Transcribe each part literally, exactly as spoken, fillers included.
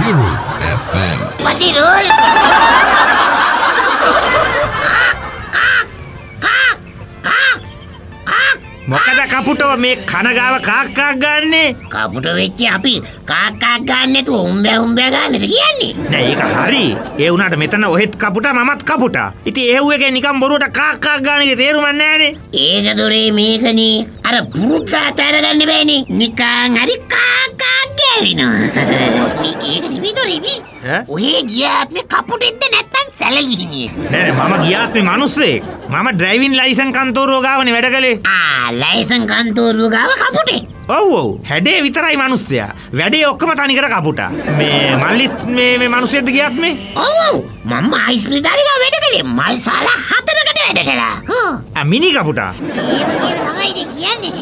Wadiru F M. Wadirul. මොකද කපුටෝ මේ කනගාව කාක් කාක් ගන්නෙ? කපුට වෙච්ච අපි කාක් කාක් ගන්න නැතුව උම්බෑ උම්බෑ ගන්නද කියන්නේ? නෑ ඒක හරි. ඒ වුණාට මෙතන ඔහෙත් කපුටා මමත් කපුටා. ඉතින් එහෙව් එකේ නිකන් බොරුවට කාක් කාක් ගන්න එකේ තේරුමක් නෑනේ. ඒක දොරේ මේකනේ. අර පුරුද්දාට අරගන්න බෑනේ. නිකන් හරි කාක් කාක් ගෑවිනවා. ඒක නෙමෙයි දොරේ මේ. ඔහේ ගියාත් මේ කපුටෙක්ද නැත්තම් සැලලිහිනියෙක්? නෑ නෑ මම ගියාත් මේ මිනිස්සෙක්. මම ඩ්‍රයිවිං ලයිසන් කන්තෝරුව ගාවනේ වැඩ කළේ. ආ ලයිසන් කන්තෝරුව ගාව කපුටෙක්. ඔව් ඔව් හැඩේ විතරයි මිනිස්සයා. වැඩේ ඔක්කොම තනිකර කපුටා. මේ මල්ලි මේ මේ මිනිස්සෙක්ද ගියාත් මේ? ඔව් ඔව් මම ආයිස්ප්‍රිතාලේ ගාව වැඩ කළේ. මල් ශාලා හතරකට වැඩ කළා. හ්ම්. ආ මිනි කපුටා. තමයි කියන්නේ.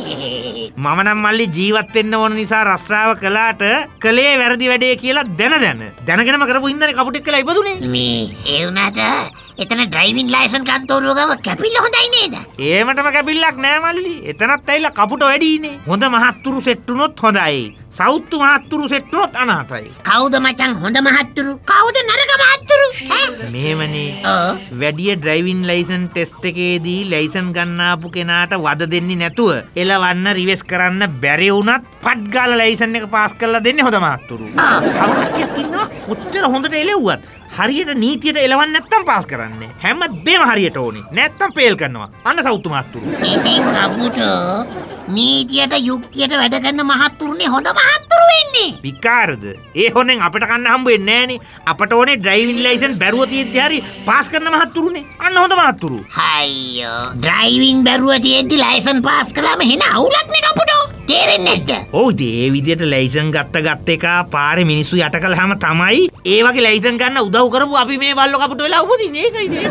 මම නම් මල්ලි ජීවත් වෙන්න ඕන නිසා රස්සාව කළාට කලේ වැරදි වැඩේ කියලා දැන දැන දැනගෙනම කරපු හින්දානේ කපුටෙක් කියලා ඉපදුනේ. මේ ඒ වුණාට එතන ඩ්‍රයිවිං ලයිසන් කන්තෝරුව ගාව කැපිල්ල හොඳයි නේද? ඒමටම කැපිල්ලක් නෑ මල්ලි. එතනත් ඇවිල්ලා කපුට වැඩිනේ. හොඳ මහත්තුරු සෙට් වුණොත් හොඳයි. සෞතු මහත්තුරු සෙට් වුණොත් අනාතයි. කවුද මචං හොඳ මහත්තුරු? කවුද නරක මහත්තුරු? ඈ මෙහෙමනේ. ඔව්. වැඩි ඩ්‍රයිවිං ලයිසන් ටෙස්ට් එකේදී ලයිසන් ගන්නාපු කෙනාට වද දෙන්නේ නැතුව එලවන්න රිවර්ස් කරන්න බැරි වුණත් පට් ගාලා ලයිසන් එක පාස් කරලා දෙන්නේ හොඳ මහත්තුරු. තව කට්ටියක් ඉන්නවා කොච්චර හොඳට එලෙව්වත් හරියට නීතියට එලවන්න නැත්තම් පාස් කරන්නේ. හැමදේම හරියට ඕනේ. නැත්තම් ෆේල් කරනවා. අන්න සෞතු මහත්තුරු. ඉතින් කපුටෝ නීතියට යුක්තියට වැඩ කරන මහත්තුරුනේ හොඳ මහත්තුරු වෙන්නේ. විකාරද? ඒ හොනෙන් අපිට කන්න හම්බ වෙන්නේ නෑනේ. අපට ඕනේ ඩ්‍රයිවිං ලයිසන් බැරුව තියෙද්දි හරි පාස් කරන මහත්තුරුනේ. අන්න හොඳ මහත්තුරු. අයියෝ ඩ්‍රයිවිං බැරුව තියෙද්දි ලයිසන් පාස් කළාම එන අවුලක් නේ කපුටෝ. තේරෙන්නේ නැද්ද? ඔව් ඒ විදියට ලයිසන් ගත්ත ගත්ත එක පාරේ මිනිස්සු යට කළාම තමයි ඒ වගේ ලයිසන් ගන්න උදව් කරපු අපි මේ බල්ලෝ කපුට වෙලා උපදින්නේ. ඒකයි ඒක.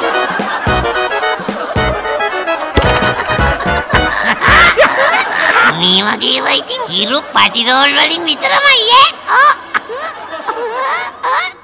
මේ වගේ ඒවා ඉතින් හිරු පටිරෝල් වලින් විතරමයි ඈ.